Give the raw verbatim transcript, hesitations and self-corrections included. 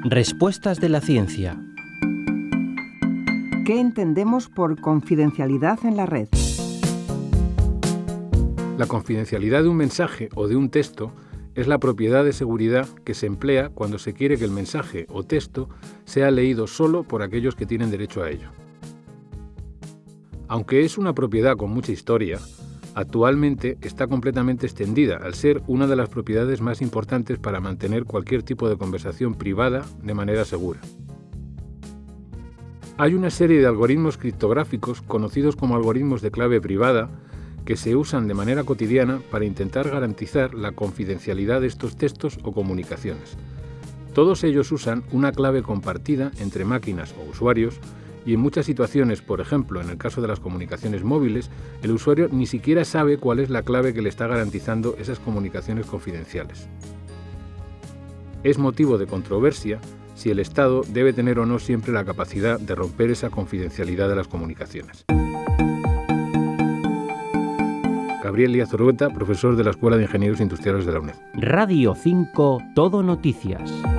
Respuestas de la ciencia. ¿Qué entendemos por confidencialidad en la red? La confidencialidad de un mensaje o de un texto es la propiedad de seguridad que se emplea cuando se quiere que el mensaje o texto sea leído solo por aquellos que tienen derecho a ello. Aunque es una propiedad con mucha historia, actualmente está completamente extendida al ser una de las propiedades más importantes para mantener cualquier tipo de conversación privada de manera segura. Hay una serie de algoritmos criptográficos conocidos como algoritmos de clave privada que se usan de manera cotidiana para intentar garantizar la confidencialidad de estos textos o comunicaciones. Todos ellos usan una clave compartida entre máquinas o usuarios y en muchas situaciones, por ejemplo, en el caso de las comunicaciones móviles, el usuario ni siquiera sabe cuál es la clave que le está garantizando esas comunicaciones confidenciales. Es motivo de controversia si el Estado debe tener o no siempre la capacidad de romper esa confidencialidad de las comunicaciones. Gabriel Díaz Urbeta, profesor de la Escuela de Ingenieros Industriales de la UNED. Radio cinco, Todo Noticias.